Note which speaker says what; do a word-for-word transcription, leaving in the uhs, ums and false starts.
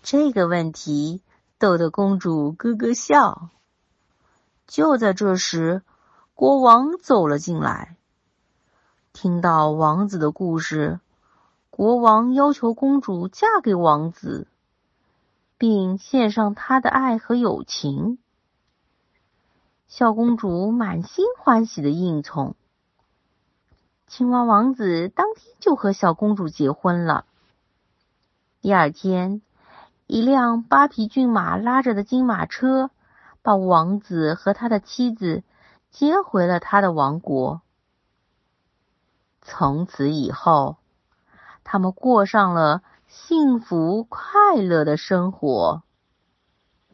Speaker 1: 这个问题逗得公主咯咯笑。就在这时，国王走了进来。听到王子的故事，国王要求公主嫁给王子，并献上他的爱和友情。小公主满心欢喜地应从。青蛙王子当天就和小公主结婚了。第二天，一辆八匹骏马拉着的金马车把王子和他的妻子接回了他的王国。从此以后，他们过上了幸福快乐的生活。